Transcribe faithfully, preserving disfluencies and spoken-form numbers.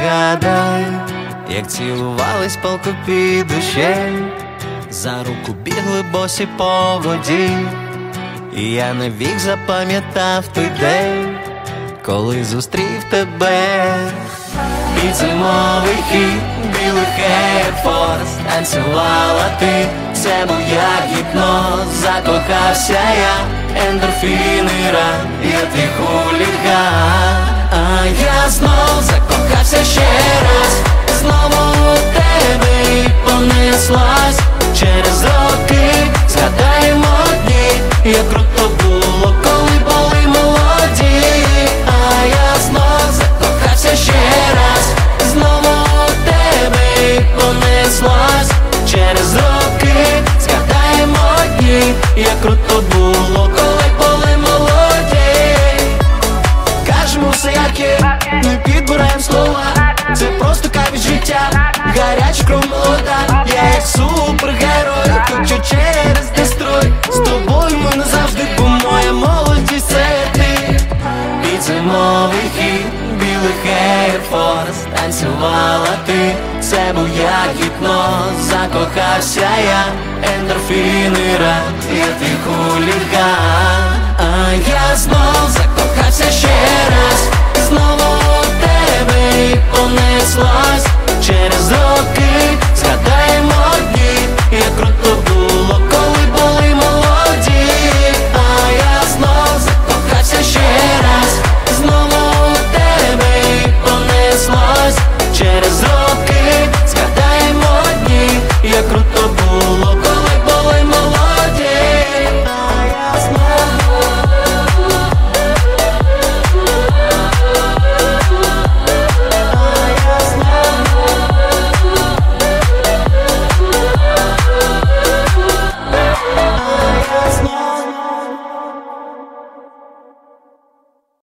пригадай, як цілувались палко під дощем, за руку бігли босі по воді. І я навік запам'ятав той день, коли зустрів тебе. Під зимовий хіт білих Air Force танцювала ти, це був як гіпноз. Закохався я, ендорфіни ран, я твій хуліган. А я знов закохався ще раз, знову у тебе і понеслась. Через роки згадаємо дні, як круто було, коли були молоді. А я знов закохався ще раз, знову у тебе і понеслась. Через роки згадаємо дні, як круто було, коли були молоді. Кажемо все як є, не підбираємо слова, це просто кайф життя, гаряча кров молода. Я як супергерой, хочу через дестрой. З тобою ми назавжди, бо моя молодість це ти. Під зимовий хіт білих Air Force танцювала ти, це був як гіпноз. Закохався я, ендорфіни ран, я твій хуліган. А я знов закохався ще раз, знову у тебе і понеслась. Через роки